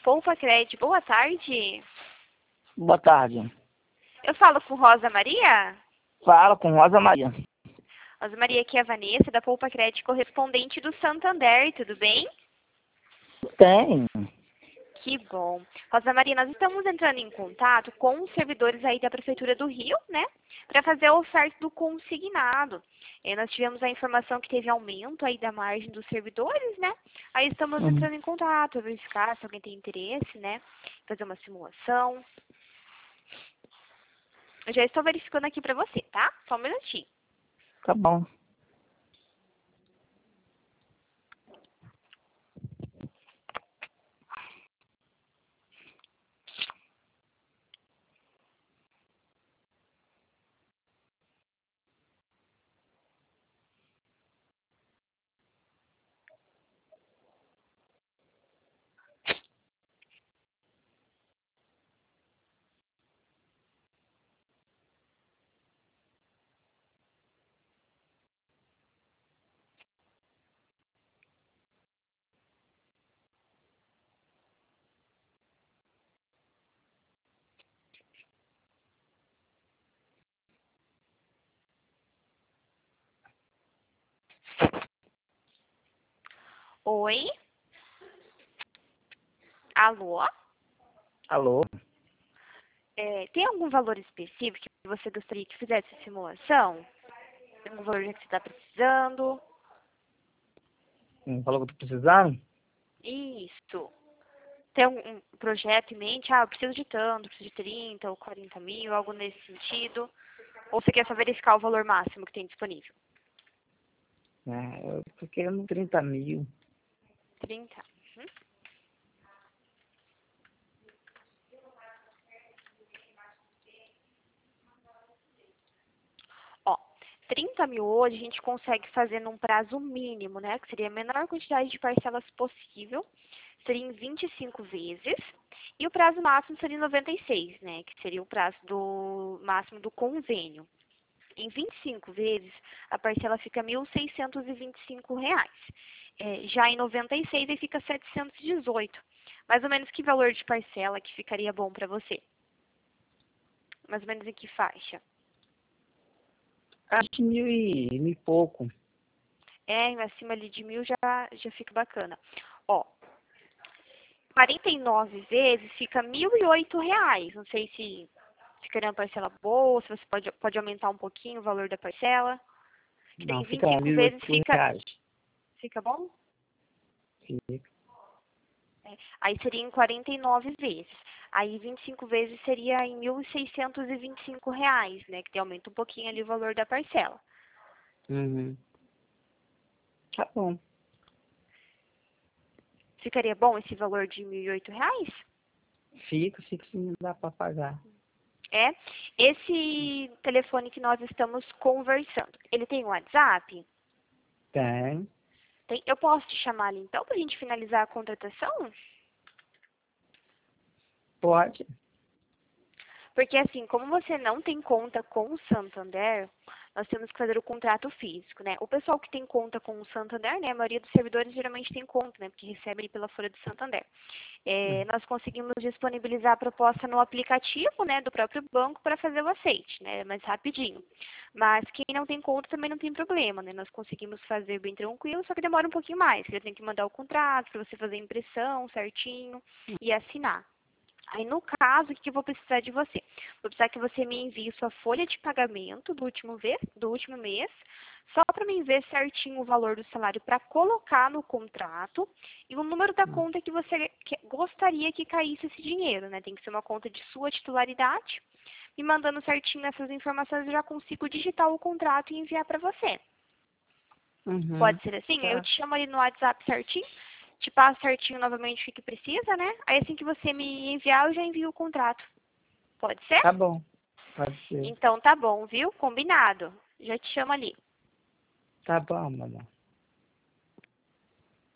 Poupa Cred. Boa tarde. Boa tarde. Eu falo com Rosa Maria? Fala com Rosa Maria. Rosa Maria, aqui é a Vanessa, da Poupa Cred, correspondente do Santander, tudo bem? Tem. Que bom. Rosa Maria, nós estamos entrando em contato com os servidores aí da Prefeitura do Rio, né? Para fazer a oferta do consignado. Nós tivemos a informação que teve aumento aí da margem dos servidores, né? Aí estamos entrando em contato, verificar se alguém tem interesse, né? Fazer uma simulação. Eu já estou verificando aqui para você, tá? Só um minutinho. Tá bom. Oi? Alô? Alô? Tem algum valor específico que você gostaria que fizesse a simulação? Tem algum valor que você está precisando? Falou que eu tô precisando? Isso. Tem um projeto em mente? Ah, eu preciso de tanto, preciso de 30 ou 40 mil, algo nesse sentido? Ou você quer só verificar o valor máximo que tem disponível? Eu tô querendo 30 mil. 30. Uhum. Ó, 30 mil hoje a gente consegue fazer num prazo mínimo, né? Que seria a menor quantidade de parcelas possível. Seria em 25 vezes. E o prazo máximo seria 96, né? Que seria o prazo máximo do convênio. Em 25 vezes, a parcela fica R$ 1.625. Já em 96, aí fica 718. Mais ou menos que valor de parcela que ficaria bom para você? Mais ou menos em que faixa? Acho que mil e pouco. Acima ali de 1.000 já fica bacana. Ó, 49 vezes fica R$ 1.008. Não sei se ficaria uma parcela boa, se você pode aumentar um pouquinho o valor da parcela. Que Não, daí fica bom, 25 vezes R$ 1.008. fica bom? Fica. Aí seria em 49 vezes. Aí 25 vezes seria em R$ 1.625, né? Que daí aumenta um pouquinho ali o valor da parcela. Uhum. Tá bom. Ficaria bom esse valor de R$ 1.008? Fica sim, dá pra pagar. Esse telefone que nós estamos conversando, ele tem WhatsApp? Tem. Tem. Eu posso te chamar ali então pra gente finalizar a contratação? Pode. Porque assim, como você não tem conta com o Santander, nós temos que fazer o contrato físico, né? O pessoal que tem conta com o Santander, né? A maioria dos servidores geralmente tem conta, né? Porque recebe pela folha do Santander. Nós conseguimos disponibilizar a proposta no aplicativo, né? Do próprio banco para fazer o aceite, né? Mais rapidinho. Mas quem não tem conta também não tem problema, né? Nós conseguimos fazer bem tranquilo, só que demora um pouquinho mais. Você tem que mandar o contrato para você fazer a impressão certinho e assinar. Aí, no caso, o que eu vou precisar de você? Vou precisar que você me envie sua folha de pagamento do último mês, só para me ver certinho o valor do salário para colocar no contrato e o número da conta que você gostaria que caísse esse dinheiro, né? Tem que ser uma conta de sua titularidade. Me mandando certinho essas informações, eu já consigo digitar o contrato e enviar para você. Uhum. Pode ser assim? Tá. Eu te chamo ali no WhatsApp certinho, te passo certinho novamente o que precisa, né? Aí assim que você me enviar, eu já envio o contrato. Pode ser? Tá bom. Pode ser. Então tá bom, viu? Combinado. Já te chamo ali. Tá bom, mamãe.